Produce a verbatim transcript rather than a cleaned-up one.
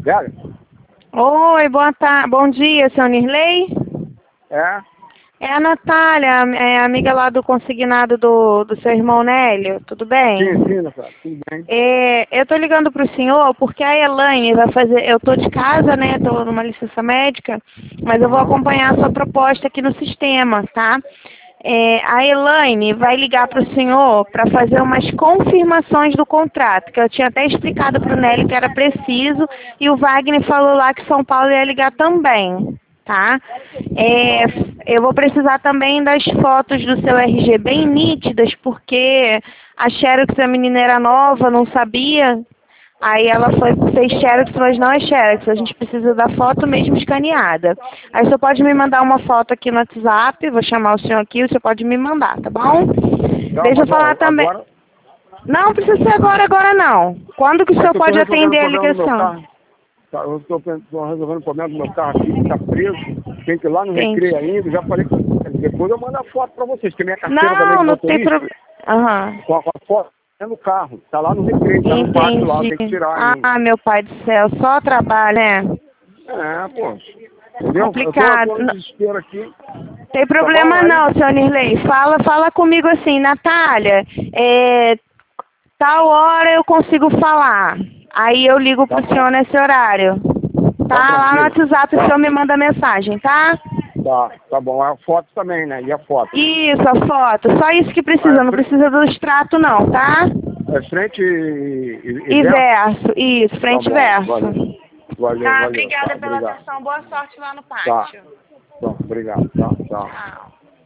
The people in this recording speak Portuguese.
Vera? Oi, boa tarde. Bom dia, seu Nirley? É? É a Natália, é amiga lá do consignado do, do seu irmão Nélio, tudo bem? Sim, sim, Natália, tudo bem. É, eu tô ligando pro senhor porque a Elaine vai fazer, eu tô de casa, né, tô numa licença médica, mas eu vou acompanhar a sua proposta aqui no sistema, tá? É, a Elaine vai ligar pro senhor para fazer umas confirmações do contrato, que eu tinha até explicado pro Nélio que era preciso, e o Wagner falou lá que São Paulo ia ligar também, tá? É, eu vou precisar também das fotos do seu R G bem nítidas, porque a Xerox, a menina era nova, não sabia. Aí ela foi, fez Xerox, mas não é Xerox. A gente precisa da foto mesmo escaneada. Aí você pode me mandar uma foto aqui no WhatsApp, vou chamar o senhor aqui, você pode me mandar, tá bom? Não, Deixa eu mas, ó, falar também. agora, Não precisa ser agora, agora não. Quando que o é senhor que eu tô pode resolvendo o atender a problema do meu ligação? carro. Tá, eu tô, tô resolvendo o problema do meu carro aqui, que tá preso. Tem que ir lá no Entendi. Recreio ainda. Já falei que depois eu mando a foto pra vocês, que minha carteira também Não, de não tem motorista, problema. Aham. com a, com a foto é no carro. Tá lá no Recreio, tá no pátio lá, tem que Entendi. tirar ainda. Ah, meu pai do céu, só trabalho, né? É, pô. Entendeu? Eu tô, eu Complicado. tô no Não desespero aqui. tem Tá bom? problema Aí, não, senhor Nirley. Fala, fala comigo assim, Natália, é, tal hora eu consigo falar. Aí eu ligo tá pro bom. senhor nesse horário. Tá Tá lá no tranquilo. WhatsApp, o Tá. senhor me manda mensagem, tá? Tá, tá bom. A foto também, né? E a foto? Isso, a foto. Só isso que Ah, precisa, é, não fre- precisa do extrato não, tá? é frente e, e, e E verso? verso, isso, Tá frente e bom, valeu. verso. Valeu, Tá, valeu. Tá, obrigada pela obrigado. atenção. Boa sorte lá no Tá, pátio. bom, obrigado. Tá, tchau. Tchau.